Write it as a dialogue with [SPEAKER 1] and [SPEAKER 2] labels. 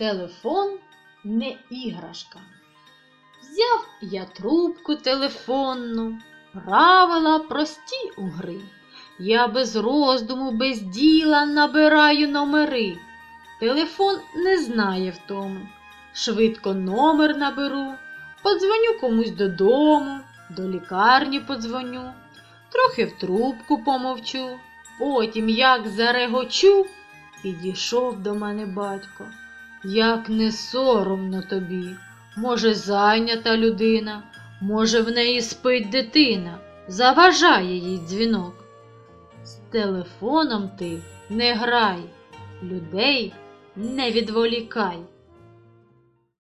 [SPEAKER 1] Телефон не іграшка. Взяв я трубку телефонну, правила прості у гри. Я без роздуму, без діла набираю номери. Телефон не знає втоми. Швидко номер наберу, подзвоню комусь додому, до лікарні подзвоню, трохи в трубку помовчу, потім як зарегочу. Підійшов до мене батько. Як не соромно тобі, може зайнята людина, може в неї спить дитина, заважає їй дзвінок. З телефоном ти не грай, людей не відволікай.